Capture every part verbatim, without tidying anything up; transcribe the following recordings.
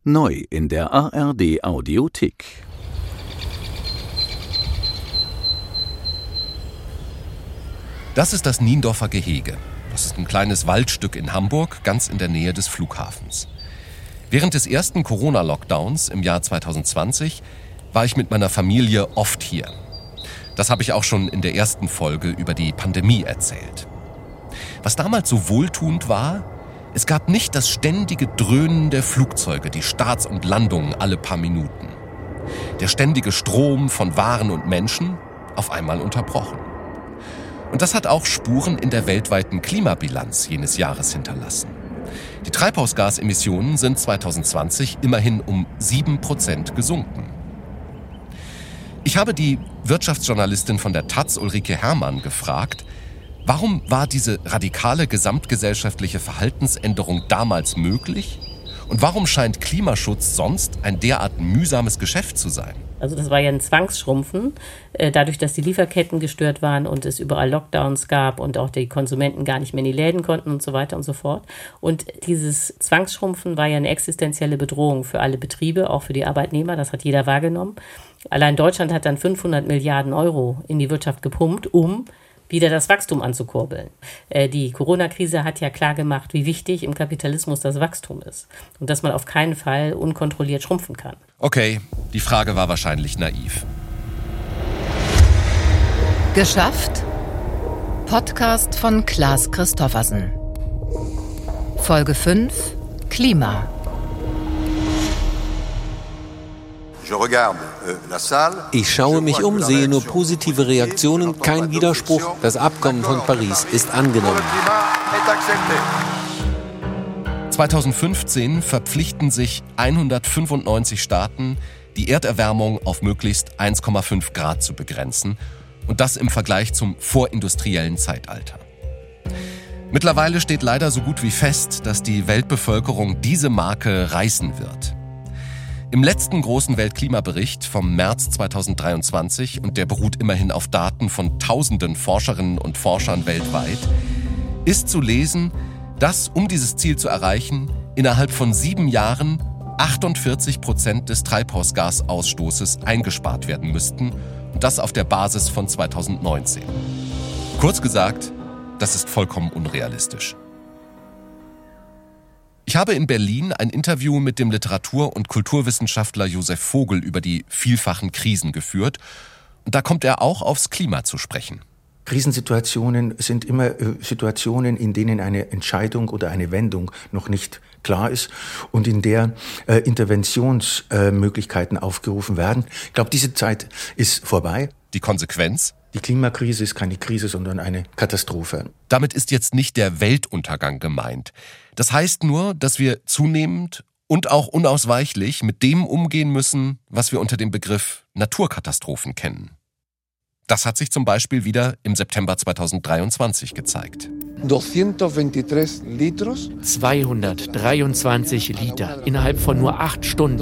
Neu in der A R D Audiothek. Das ist das Niendorfer Gehege. Das ist ein kleines Waldstück in Hamburg, ganz in der Nähe des Flughafens. Während des ersten Corona-Lockdowns im Jahr zwanzig zwanzig war ich mit meiner Familie oft hier. Das habe ich auch schon in der ersten Folge über die Pandemie erzählt. Was damals so wohltuend war, es gab nicht das ständige Dröhnen der Flugzeuge, die Starts und Landungen alle paar Minuten. Der ständige Strom von Waren und Menschen auf einmal unterbrochen. Und das hat auch Spuren in der weltweiten Klimabilanz jenes Jahres hinterlassen. Die Treibhausgasemissionen sind zwanzig zwanzig immerhin um sieben Prozent gesunken. Ich habe die Wirtschaftsjournalistin von der Taz, Ulrike Herrmann, gefragt, warum war diese radikale gesamtgesellschaftliche Verhaltensänderung damals möglich? Und warum scheint Klimaschutz sonst ein derart mühsames Geschäft zu sein? Also das war ja ein Zwangsschrumpfen, dadurch, dass die Lieferketten gestört waren und es überall Lockdowns gab und auch die Konsumenten gar nicht mehr in die Läden konnten und so weiter und so fort. Und dieses Zwangsschrumpfen war ja eine existenzielle Bedrohung für alle Betriebe, auch für die Arbeitnehmer, das hat jeder wahrgenommen. Allein Deutschland hat dann fünfhundert Milliarden Euro in die Wirtschaft gepumpt, um wieder das Wachstum anzukurbeln. Äh, die Corona-Krise hat ja klar gemacht, wie wichtig im Kapitalismus das Wachstum ist und dass man auf keinen Fall unkontrolliert schrumpfen kann. Okay, die Frage war wahrscheinlich naiv. Geschafft? Podcast von Klaas Christoffersen. Folge fünf: Klima. Ich schaue mich um, sehe nur positive Reaktionen, kein Widerspruch. Das Abkommen von Paris ist angenommen. zwanzig fünfzehn verpflichten sich hundertfünfundneunzig Staaten, die Erderwärmung auf möglichst eins Komma fünf Grad zu begrenzen. Und das im Vergleich zum vorindustriellen Zeitalter. Mittlerweile steht leider so gut wie fest, dass die Weltbevölkerung diese Marke reißen wird. Im letzten großen Weltklimabericht vom März zwanzig dreiundzwanzig, und der beruht immerhin auf Daten von tausenden Forscherinnen und Forschern weltweit, ist zu lesen, dass, um dieses Ziel zu erreichen, innerhalb von sieben Jahren achtundvierzig Prozent des Treibhausgasausstoßes eingespart werden müssten, und das auf der Basis von zwanzig neunzehn. Kurz gesagt, das ist vollkommen unrealistisch. Ich habe in Berlin ein Interview mit dem Literatur- und Kulturwissenschaftler Josef Vogel über die vielfachen Krisen geführt. Und da kommt er auch aufs Klima zu sprechen. Krisensituationen sind immer äh, Situationen, in denen eine Entscheidung oder eine Wendung noch nicht klar ist und in der äh, Interventionsmöglichkeiten äh, aufgerufen werden. Ich glaube, diese Zeit ist vorbei. Die Konsequenz? Die Klimakrise ist keine Krise, sondern eine Katastrophe. Damit ist jetzt nicht der Weltuntergang gemeint. Das heißt nur, dass wir zunehmend und auch unausweichlich mit dem umgehen müssen, was wir unter dem Begriff Naturkatastrophen kennen. Das hat sich zum Beispiel wieder im September zwanzig dreiundzwanzig gezeigt. zweihundertdreiundzwanzig Liter innerhalb von nur acht Stunden.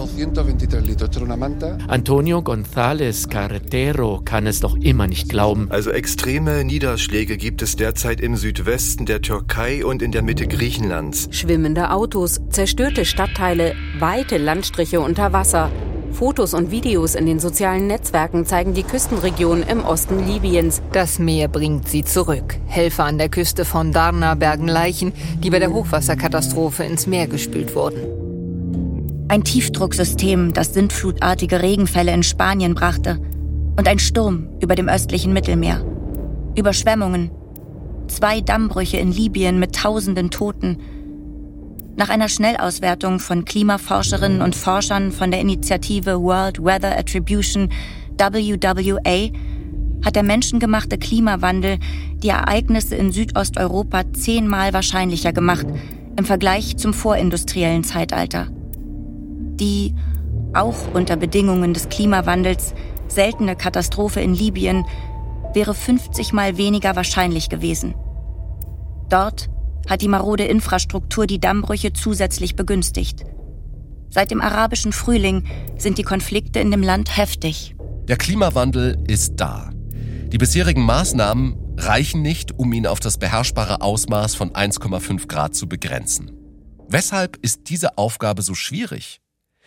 Antonio González Carretero kann es noch immer nicht glauben. Also extreme Niederschläge gibt es derzeit im Südwesten der Türkei und in der Mitte Griechenlands. Schwimmende Autos, zerstörte Stadtteile, weite Landstriche unter Wasser. Fotos und Videos in den sozialen Netzwerken zeigen die Küstenregion im Osten Libyens. Das Meer bringt sie zurück. Helfer an der Küste von Darna bergen Leichen, die bei der Hochwasserkatastrophe ins Meer gespült wurden. Ein Tiefdrucksystem, das sintflutartige Regenfälle in Spanien brachte. Und ein Sturm über dem östlichen Mittelmeer. Überschwemmungen. Zwei Dammbrüche in Libyen mit tausenden Toten. Nach einer Schnellauswertung von Klimaforscherinnen und Forschern von der Initiative World Weather Attribution W W A hat der menschengemachte Klimawandel die Ereignisse in Südosteuropa zehnmal wahrscheinlicher gemacht im Vergleich zum vorindustriellen Zeitalter. Die, auch unter Bedingungen des Klimawandels, seltene Katastrophe in Libyen wäre fünfzig Mal weniger wahrscheinlich gewesen. Dort hat die marode Infrastruktur die Dammbrüche zusätzlich begünstigt. Seit dem arabischen Frühling sind die Konflikte in dem Land heftig. Der Klimawandel ist da. Die bisherigen Maßnahmen reichen nicht, um ihn auf das beherrschbare Ausmaß von eins Komma fünf Grad zu begrenzen. Weshalb ist diese Aufgabe so schwierig?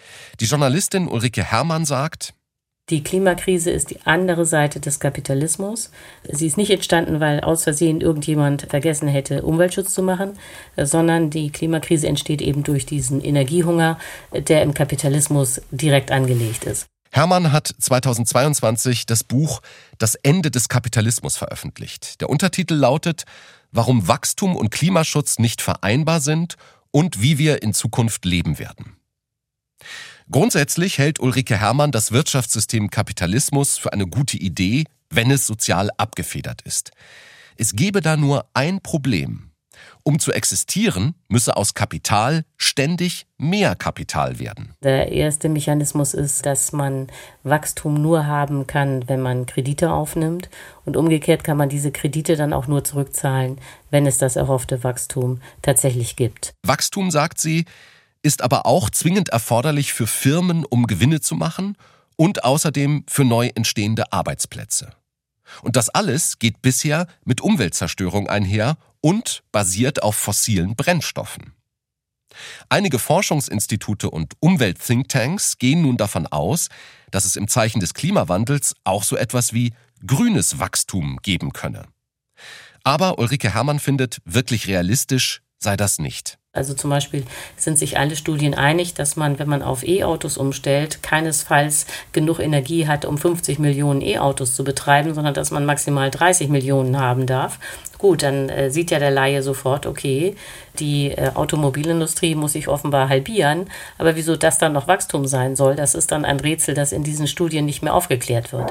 Die Journalistin Ulrike Herrmann sagt: Die Klimakrise ist die andere Seite des Kapitalismus. Sie ist nicht entstanden, weil aus Versehen irgendjemand vergessen hätte, Umweltschutz zu machen, sondern die Klimakrise entsteht eben durch diesen Energiehunger, der im Kapitalismus direkt angelegt ist. Herrmann hat zweitausendzweiundzwanzig das Buch »Das Ende des Kapitalismus« veröffentlicht. Der Untertitel lautet »Warum Wachstum und Klimaschutz nicht vereinbar sind und wie wir in Zukunft leben werden«. Grundsätzlich hält Ulrike Herrmann das Wirtschaftssystem Kapitalismus für eine gute Idee, wenn es sozial abgefedert ist. Es gebe da nur ein Problem. Um zu existieren, müsse aus Kapital ständig mehr Kapital werden. Der erste Mechanismus ist, dass man Wachstum nur haben kann, wenn man Kredite aufnimmt. Und umgekehrt kann man diese Kredite dann auch nur zurückzahlen, wenn es das erhoffte Wachstum tatsächlich gibt. Wachstum, sagt sie, ist aber auch zwingend erforderlich für Firmen, um Gewinne zu machen und außerdem für neu entstehende Arbeitsplätze. Und das alles geht bisher mit Umweltzerstörung einher und basiert auf fossilen Brennstoffen. Einige Forschungsinstitute und Umwelt-Thinktanks gehen nun davon aus, dass es im Zeichen des Klimawandels auch so etwas wie grünes Wachstum geben könne. Aber Ulrike Herrmann findet, wirklich realistisch sei das nicht. Also zum Beispiel sind sich alle Studien einig, dass man, wenn man auf E-Autos umstellt, keinesfalls genug Energie hat, um fünfzig Millionen E-Autos zu betreiben, sondern dass man maximal dreißig Millionen haben darf. Gut, dann äh, sieht ja der Laie sofort, okay, die äh, Automobilindustrie muss sich offenbar halbieren, aber wieso das dann noch Wachstum sein soll, das ist dann ein Rätsel, das in diesen Studien nicht mehr aufgeklärt wird.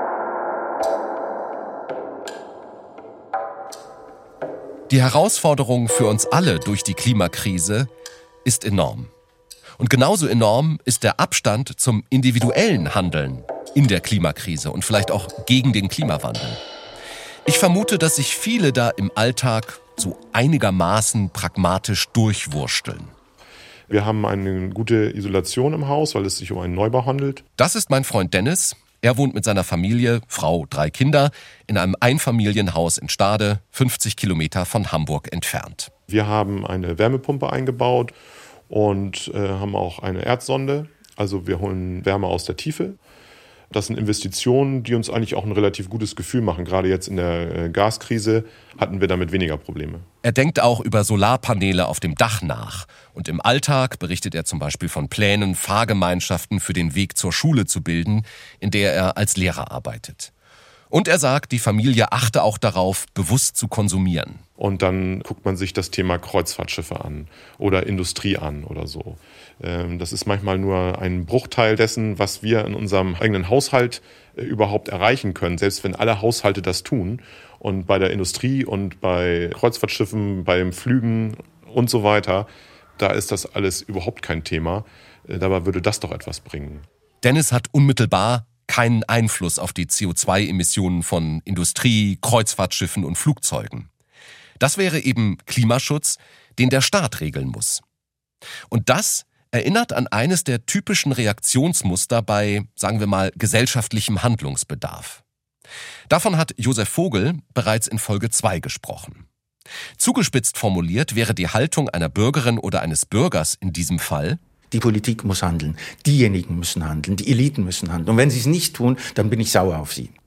Die Herausforderung für uns alle durch die Klimakrise ist enorm. Und genauso enorm ist der Abstand zum individuellen Handeln in der Klimakrise und vielleicht auch gegen den Klimawandel. Ich vermute, dass sich viele da im Alltag so einigermaßen pragmatisch durchwursteln. Wir haben eine gute Isolation im Haus, weil es sich um einen Neubau handelt. Das ist mein Freund Dennis. Er wohnt mit seiner Familie, Frau, drei Kinder, in einem Einfamilienhaus in Stade, fünfzig Kilometer von Hamburg entfernt. Wir haben eine Wärmepumpe eingebaut und äh, haben auch eine Erdsonde. Also wir holen Wärme aus der Tiefe. Das sind Investitionen, die uns eigentlich auch ein relativ gutes Gefühl machen. Gerade jetzt in der äh, Gaskrise hatten wir damit weniger Probleme. Er denkt auch über Solarpaneele auf dem Dach nach. Und im Alltag berichtet er zum Beispiel von Plänen, Fahrgemeinschaften für den Weg zur Schule zu bilden, in der er als Lehrer arbeitet. Und er sagt, die Familie achte auch darauf, bewusst zu konsumieren. Und dann guckt man sich das Thema Kreuzfahrtschiffe an oder Industrie an oder so. Das ist manchmal nur ein Bruchteil dessen, was wir in unserem eigenen Haushalt überhaupt erreichen können, selbst wenn alle Haushalte das tun. Und bei der Industrie und bei Kreuzfahrtschiffen, beim Flügen und so weiter, da ist das alles überhaupt kein Thema. Dabei würde das doch etwas bringen. Dennis hat unmittelbar keinen Einfluss auf die C O zwei Emissionen von Industrie, Kreuzfahrtschiffen und Flugzeugen. Das wäre eben Klimaschutz, den der Staat regeln muss. Und das erinnert an eines der typischen Reaktionsmuster bei, sagen wir mal, gesellschaftlichem Handlungsbedarf. Davon hat Josef Vogel bereits in Folge zwei gesprochen. Zugespitzt formuliert wäre die Haltung einer Bürgerin oder eines Bürgers in diesem Fall: Die Politik muss handeln, diejenigen müssen handeln, die Eliten müssen handeln. Und wenn sie es nicht tun, dann bin ich sauer auf sie.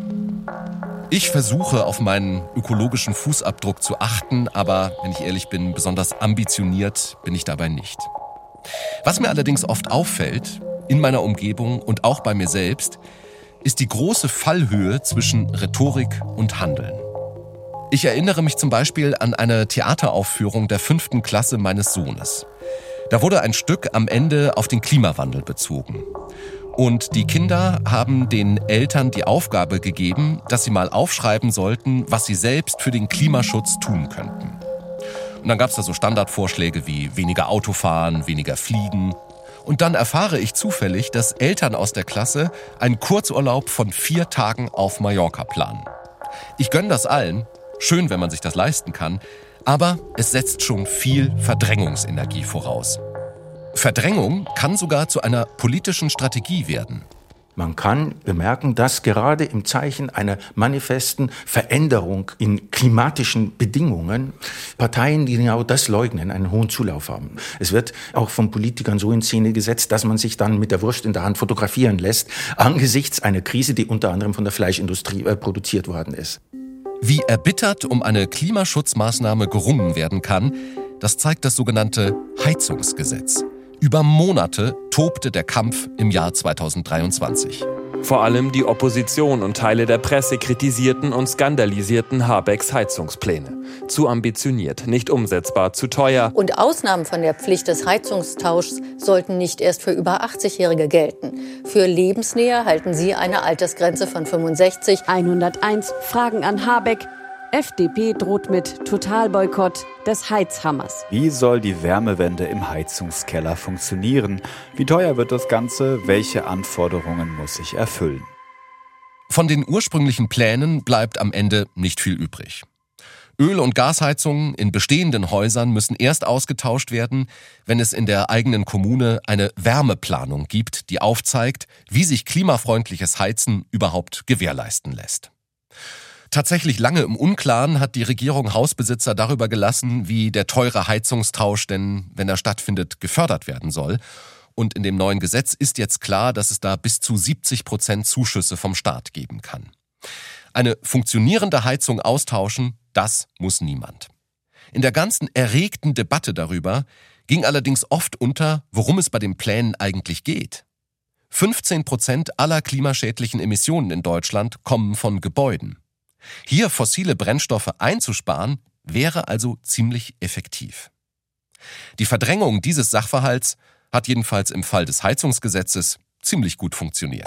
Ich versuche, auf meinen ökologischen Fußabdruck zu achten, aber, wenn ich ehrlich bin, besonders ambitioniert bin ich dabei nicht. Was mir allerdings oft auffällt, in meiner Umgebung und auch bei mir selbst, ist die große Fallhöhe zwischen Rhetorik und Handeln. Ich erinnere mich zum Beispiel an eine Theateraufführung der fünften Klasse meines Sohnes. Da wurde ein Stück am Ende auf den Klimawandel bezogen. Und die Kinder haben den Eltern die Aufgabe gegeben, dass sie mal aufschreiben sollten, was sie selbst für den Klimaschutz tun könnten. Und dann gab es da so Standardvorschläge wie weniger Autofahren, weniger Fliegen. Und dann erfahre ich zufällig, dass Eltern aus der Klasse einen Kurzurlaub von vier Tagen auf Mallorca planen. Ich gönne das allen, schön, wenn man sich das leisten kann, aber es setzt schon viel Verdrängungsenergie voraus. Verdrängung kann sogar zu einer politischen Strategie werden. Man kann bemerken, dass gerade im Zeichen einer manifesten Veränderung in klimatischen Bedingungen Parteien, die genau das leugnen, einen hohen Zulauf haben. Es wird auch von Politikern so in Szene gesetzt, dass man sich dann mit der Wurst in der Hand fotografieren lässt, angesichts einer Krise, die unter anderem von der Fleischindustrie äh, produziert worden ist. Wie erbittert um eine Klimaschutzmaßnahme gerungen werden kann, das zeigt das sogenannte Heizungsgesetz. Über Monate tobte der Kampf im Jahr zweitausenddreiundzwanzig. Vor allem die Opposition und Teile der Presse kritisierten und skandalisierten Habecks Heizungspläne. Zu ambitioniert, nicht umsetzbar, zu teuer. Und Ausnahmen von der Pflicht des Heizungstauschs sollten nicht erst für über achtzigjährige gelten. Für Lebensnäher halten sie eine Altersgrenze von fünfundsechzig. hunderteins Fragen an Habeck. F D P droht mit Totalboykott des Heizhammers. Wie soll die Wärmewende im Heizungskeller funktionieren? Wie teuer wird das Ganze? Welche Anforderungen muss ich erfüllen? Von den ursprünglichen Plänen bleibt am Ende nicht viel übrig. Öl- und Gasheizungen in bestehenden Häusern müssen erst ausgetauscht werden, wenn es in der eigenen Kommune eine Wärmeplanung gibt, die aufzeigt, wie sich klimafreundliches Heizen überhaupt gewährleisten lässt. Tatsächlich lange im Unklaren hat die Regierung Hausbesitzer darüber gelassen, wie der teure Heizungstausch denn, wenn er stattfindet, gefördert werden soll. Und in dem neuen Gesetz ist jetzt klar, dass es da bis zu siebzig Prozent Zuschüsse vom Staat geben kann. Eine funktionierende Heizung austauschen, das muss niemand. In der ganzen erregten Debatte darüber ging allerdings oft unter, worum es bei den Plänen eigentlich geht. fünfzehn Prozent aller klimaschädlichen Emissionen in Deutschland kommen von Gebäuden. Hier fossile Brennstoffe einzusparen, wäre also ziemlich effektiv. Die Verdrängung dieses Sachverhalts hat jedenfalls im Fall des Heizungsgesetzes ziemlich gut funktioniert.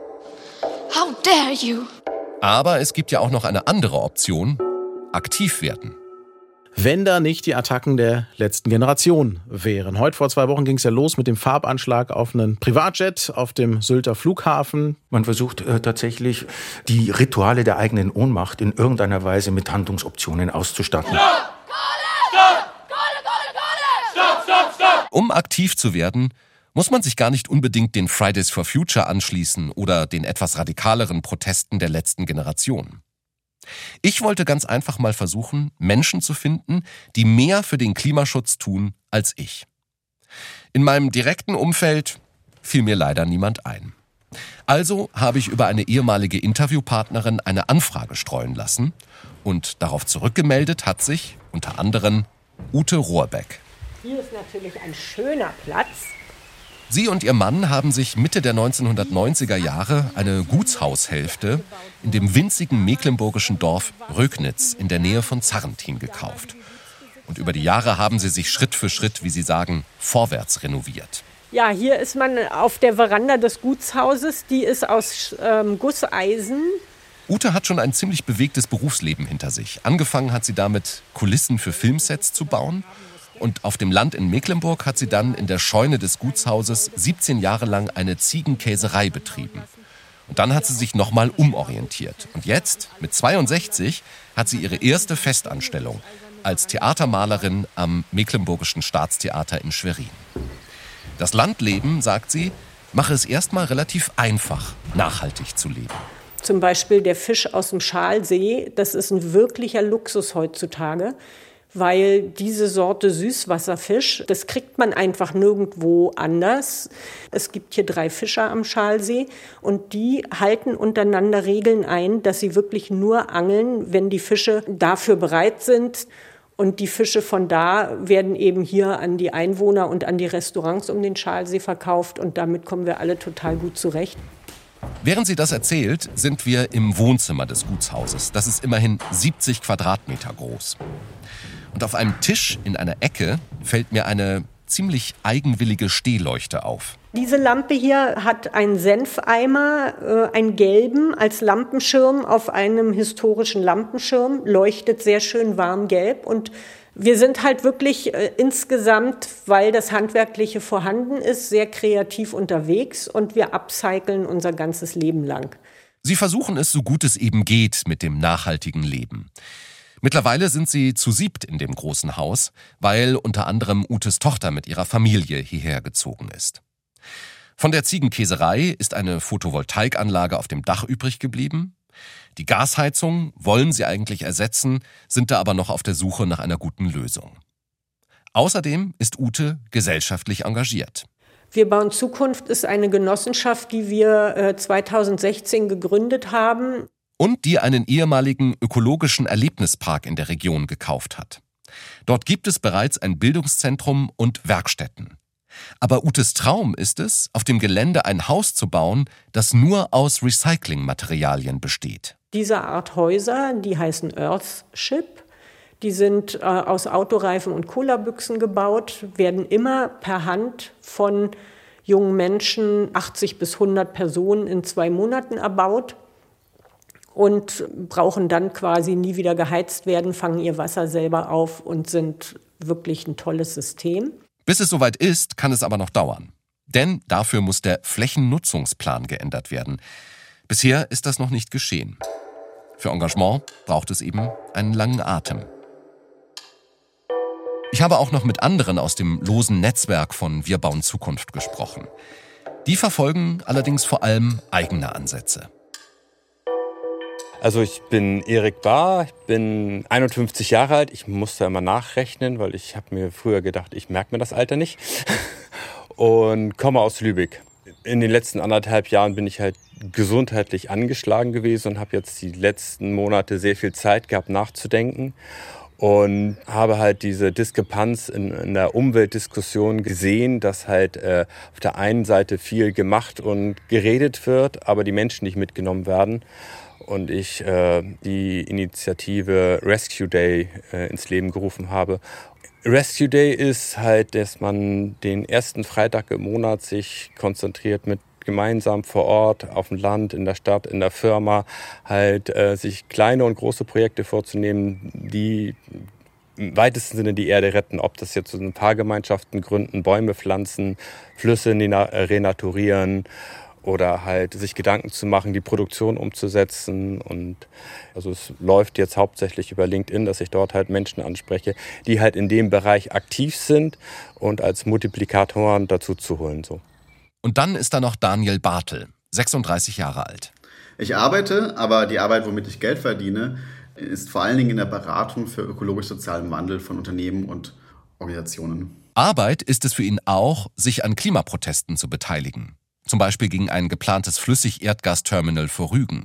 How dare you? Aber es gibt ja auch noch eine andere Option: aktiv werden. Wenn da nicht die Attacken der letzten Generation wären. Heute vor zwei Wochen ging es ja los mit dem Farbanschlag auf einen Privatjet auf dem Sylter Flughafen. Man versucht äh, tatsächlich, die Rituale der eigenen Ohnmacht in irgendeiner Weise mit Handlungsoptionen auszustatten. Stopp! Kohle! Kohle, Kohle, Kohle! Stopp, stopp, stopp! Um aktiv zu werden, muss man sich gar nicht unbedingt den Fridays for Future anschließen oder den etwas radikaleren Protesten der letzten Generation. Ich wollte ganz einfach mal versuchen, Menschen zu finden, die mehr für den Klimaschutz tun als ich. In meinem direkten Umfeld fiel mir leider niemand ein. Also habe ich über eine ehemalige Interviewpartnerin eine Anfrage streuen lassen und darauf zurückgemeldet hat sich unter anderem Ute Rohrbeck. Hier ist natürlich ein schöner Platz. Sie und ihr Mann haben sich Mitte der neunzehnhundertneunziger Jahre eine Gutshaushälfte in dem winzigen mecklenburgischen Dorf Rögnitz in der Nähe von Zarrentin gekauft. Und über die Jahre haben sie sich Schritt für Schritt, wie sie sagen, vorwärts renoviert. Ja, hier ist man auf der Veranda des Gutshauses. Die ist aus ähm, Gusseisen. Ute hat schon ein ziemlich bewegtes Berufsleben hinter sich. Angefangen hat sie damit, Kulissen für Filmsets zu bauen. Und auf dem Land in Mecklenburg hat sie dann in der Scheune des Gutshauses siebzehn Jahre lang eine Ziegenkäserei betrieben. Und dann hat sie sich nochmal umorientiert. Und jetzt, mit zweiundsechzig, hat sie ihre erste Festanstellung als Theatermalerin am Mecklenburgischen Staatstheater in Schwerin. Das Landleben, sagt sie, mache es erstmal relativ einfach, nachhaltig zu leben. Zum Beispiel der Fisch aus dem Schalsee, das ist ein wirklicher Luxus heutzutage. Weil diese Sorte Süßwasserfisch, das kriegt man einfach nirgendwo anders. Es gibt hier drei Fischer am Schalsee und die halten untereinander Regeln ein, dass sie wirklich nur angeln, wenn die Fische dafür bereit sind. Und die Fische von da werden eben hier an die Einwohner und an die Restaurants um den Schalsee verkauft und damit kommen wir alle total gut zurecht. Während sie das erzählt, sind wir im Wohnzimmer des Gutshauses. Das ist immerhin siebzig Quadratmeter groß. Und auf einem Tisch in einer Ecke fällt mir eine ziemlich eigenwillige Stehleuchte auf. Diese Lampe hier hat einen Senfeimer, äh, einen gelben als Lampenschirm auf einem historischen Lampenschirm, leuchtet sehr schön warm gelb. Und wir sind halt wirklich äh, insgesamt, weil das Handwerkliche vorhanden ist, sehr kreativ unterwegs und wir upcyclen unser ganzes Leben lang. Sie versuchen es so gut es eben geht mit dem nachhaltigen Leben. Mittlerweile sind sie zu siebt in dem großen Haus, weil unter anderem Utes Tochter mit ihrer Familie hierher gezogen ist. Von der Ziegenkäserei ist eine Photovoltaikanlage auf dem Dach übrig geblieben. Die Gasheizung wollen sie eigentlich ersetzen, sind da aber noch auf der Suche nach einer guten Lösung. Außerdem ist Ute gesellschaftlich engagiert. Wir bauen Zukunft ist eine Genossenschaft, die wir äh, zweitausendsechzehn gegründet haben. Und die einen ehemaligen ökologischen Erlebnispark in der Region gekauft hat. Dort gibt es bereits ein Bildungszentrum und Werkstätten. Aber Utes Traum ist es, auf dem Gelände ein Haus zu bauen, das nur aus Recyclingmaterialien besteht. Diese Art Häuser, die heißen Earthship, die sind äh, aus Autoreifen und Colabüchsen gebaut, werden immer per Hand von jungen Menschen, achtzig bis hundert Personen in zwei Monaten erbaut und brauchen dann quasi nie wieder geheizt werden, fangen ihr Wasser selber auf und sind wirklich ein tolles System. Bis es soweit ist, kann es aber noch dauern. Denn dafür muss der Flächennutzungsplan geändert werden. Bisher ist das noch nicht geschehen. Für Engagement braucht es eben einen langen Atem. Ich habe auch noch mit anderen aus dem losen Netzwerk von Wir bauen Zukunft gesprochen. Die verfolgen allerdings vor allem eigene Ansätze. Also ich bin Erik Bahr, ich bin einundfünfzig Jahre alt. Ich musste immer nachrechnen, weil ich habe mir früher gedacht, ich merke mir das Alter nicht. Und komme aus Lübeck. In den letzten anderthalb Jahren bin ich halt gesundheitlich angeschlagen gewesen und habe jetzt die letzten Monate sehr viel Zeit gehabt nachzudenken. Und habe halt diese Diskrepanz in, in der Umweltdiskussion gesehen, dass halt äh, auf der einen Seite viel gemacht und geredet wird, aber die Menschen nicht mitgenommen werden. Und ich äh, die Initiative Rescue Day äh, ins Leben gerufen habe. Rescue Day ist halt, dass man den ersten Freitag im Monat sich konzentriert mit gemeinsam vor Ort, auf dem Land, in der Stadt, in der Firma, halt äh, sich kleine und große Projekte vorzunehmen, die im weitesten Sinne die Erde retten. Ob das jetzt so ein paar Gemeinschaften gründen, Bäume pflanzen, Flüsse renaturieren oder halt sich Gedanken zu machen, die Produktion umzusetzen. Und also es läuft jetzt hauptsächlich über LinkedIn, dass ich dort halt Menschen anspreche, die halt in dem Bereich aktiv sind und als Multiplikatoren dazu zu holen, so. Und dann ist da noch Daniel Bartel, sechsunddreißig Jahre alt. Ich arbeite, aber die Arbeit, womit ich Geld verdiene, ist vor allen Dingen in der Beratung für ökologisch-sozialen Wandel von Unternehmen und Organisationen. Arbeit ist es für ihn auch, sich an Klimaprotesten zu beteiligen. Zum Beispiel gegen ein geplantes Flüssig-Erdgasterminal vor Rügen.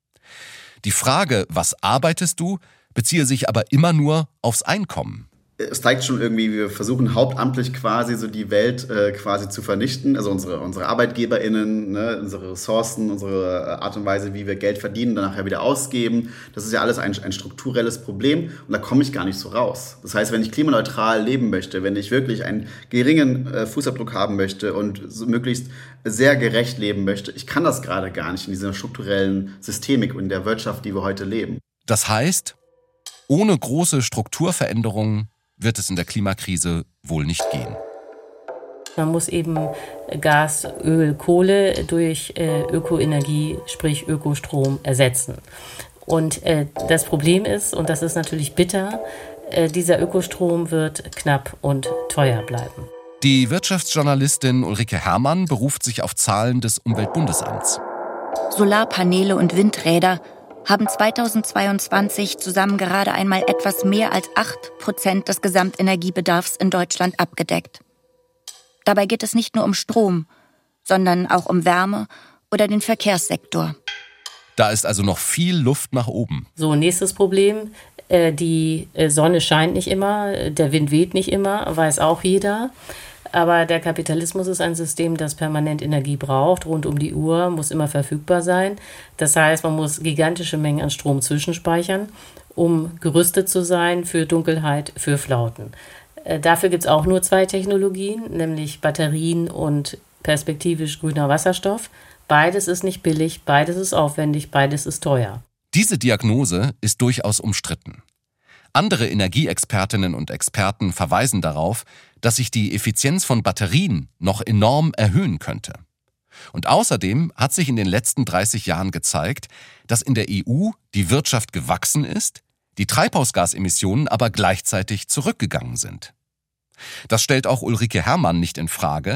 Die Frage, was arbeitest du, beziehe sich aber immer nur aufs Einkommen. Es zeigt schon irgendwie, wir versuchen hauptamtlich quasi so die Welt äh, quasi zu vernichten, also unsere, unsere ArbeitgeberInnen, ne, unsere Ressourcen, unsere Art und Weise, wie wir Geld verdienen, dann nachher wieder ausgeben. Das ist ja alles ein, ein strukturelles Problem und da komme ich gar nicht so raus. Das heißt, wenn ich klimaneutral leben möchte, wenn ich wirklich einen geringen äh, Fußabdruck haben möchte und so möglichst sehr gerecht leben möchte, ich kann das gerade gar nicht in dieser strukturellen Systemik und in der Wirtschaft, die wir heute leben. Das heißt, ohne große Strukturveränderungen wird es in der Klimakrise wohl nicht gehen. Man muss eben Gas, Öl, Kohle durch äh, Ökoenergie, sprich Ökostrom, ersetzen. Und äh, das Problem ist, und das ist natürlich bitter, äh, dieser Ökostrom wird knapp und teuer bleiben. Die Wirtschaftsjournalistin Ulrike Herrmann beruft sich auf Zahlen des Umweltbundesamts. Solarpaneele und Windräder haben zweitausendzweiundzwanzig zusammen gerade einmal etwas mehr als acht Prozent des Gesamtenergiebedarfs in Deutschland abgedeckt. Dabei geht es nicht nur um Strom, sondern auch um Wärme oder den Verkehrssektor. Da ist also noch viel Luft nach oben. So, nächstes Problem. Die Sonne scheint nicht immer, der Wind weht nicht immer, weiß auch jeder. Aber der Kapitalismus ist ein System, das permanent Energie braucht, rund um die Uhr, muss immer verfügbar sein. Das heißt, man muss gigantische Mengen an Strom zwischenspeichern, um gerüstet zu sein für Dunkelheit, für Flauten. Äh, dafür gibt es auch nur zwei Technologien, nämlich Batterien und perspektivisch grüner Wasserstoff. Beides ist nicht billig, beides ist aufwendig, beides ist teuer. Diese Diagnose ist durchaus umstritten. Andere Energieexpertinnen und Experten verweisen darauf, dass sich die Effizienz von Batterien noch enorm erhöhen könnte. Und außerdem hat sich in den letzten dreißig Jahren gezeigt, dass in der E U die Wirtschaft gewachsen ist, die Treibhausgasemissionen aber gleichzeitig zurückgegangen sind. Das stellt auch Ulrike Herrmann nicht in Frage,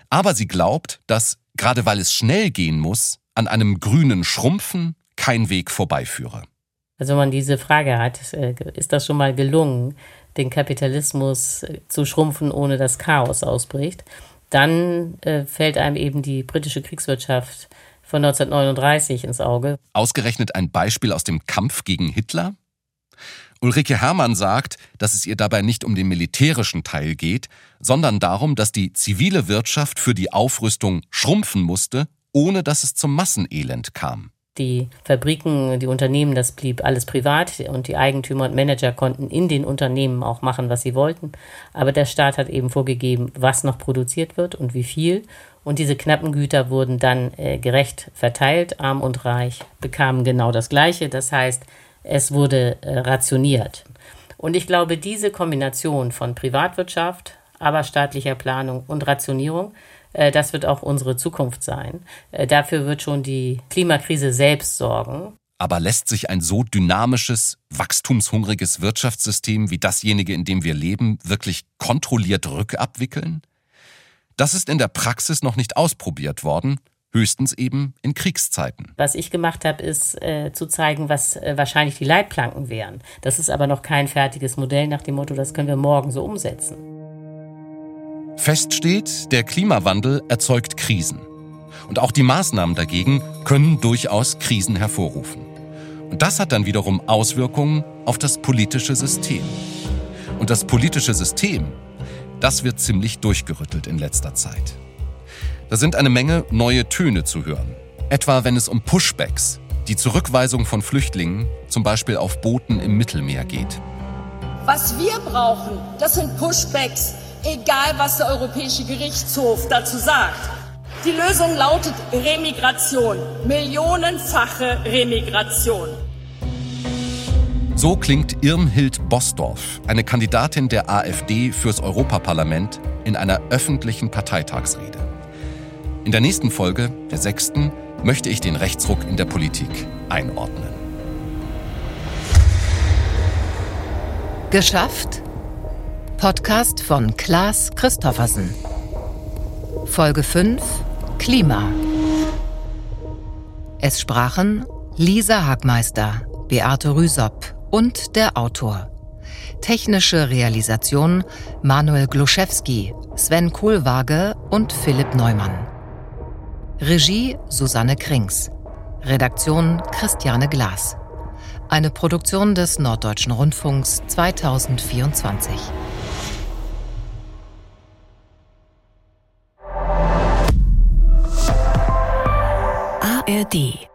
Aber sie glaubt, dass, gerade weil es schnell gehen muss, an einem grünen Schrumpfen kein Weg vorbeiführe. Also wenn man diese Frage hat, ist das schon mal gelungen, den Kapitalismus zu schrumpfen, ohne dass Chaos ausbricht, dann äh, fällt einem eben die britische Kriegswirtschaft von neunzehnhundertneununddreißig ins Auge. Ausgerechnet ein Beispiel aus dem Kampf gegen Hitler? Ulrike Herrmann sagt, dass es ihr dabei nicht um den militärischen Teil geht, sondern darum, dass die zivile Wirtschaft für die Aufrüstung schrumpfen musste, ohne dass es zum Massenelend kam. Die Fabriken, die Unternehmen, das blieb alles privat und die Eigentümer und Manager konnten in den Unternehmen auch machen, was sie wollten. Aber der Staat hat eben vorgegeben, was noch produziert wird und wie viel. Und diese knappen Güter wurden dann äh, gerecht verteilt. Arm und Reich bekamen genau das Gleiche. Das heißt, es wurde äh, rationiert. Und ich glaube, diese Kombination von Privatwirtschaft, aber staatlicher Planung und Rationierung, das wird auch unsere Zukunft sein. Dafür wird schon die Klimakrise selbst sorgen. Aber lässt sich ein so dynamisches, wachstumshungriges Wirtschaftssystem wie dasjenige, in dem wir leben, wirklich kontrolliert rückabwickeln? Das ist in der Praxis noch nicht ausprobiert worden, höchstens eben in Kriegszeiten. Was ich gemacht habe, ist äh, zu zeigen, was äh, wahrscheinlich die Leitplanken wären. Das ist aber noch kein fertiges Modell nach dem Motto, das können wir morgen so umsetzen. Fest steht, der Klimawandel erzeugt Krisen. Und auch die Maßnahmen dagegen können durchaus Krisen hervorrufen. Und das hat dann wiederum Auswirkungen auf das politische System. Und das politische System, das wird ziemlich durchgerüttelt in letzter Zeit. Da sind eine Menge neue Töne zu hören. Etwa wenn es um Pushbacks, die Zurückweisung von Flüchtlingen, zum Beispiel auf Booten im Mittelmeer geht. Was wir brauchen, das sind Pushbacks. Egal, was der Europäische Gerichtshof dazu sagt. Die Lösung lautet Remigration, millionenfache Remigration. So klingt Irmhild Bosdorf, eine Kandidatin der AfD fürs Europaparlament, in einer öffentlichen Parteitagsrede. In der nächsten Folge, der sechsten, möchte ich den Rechtsruck in der Politik einordnen. Geschafft? Podcast von Klaas Christoffersen. Folge fünf: Klima. Es sprachen Lisa Hagmeister, Beate Rüsop und der Autor. Technische Realisation Manuel Gluszewski, Sven Kohlwaage und Philipp Neumann. Regie Susanne Krings. Redaktion Christiane Glas. Eine Produktion des Norddeutschen Rundfunks zweitausendvierundzwanzig. A R D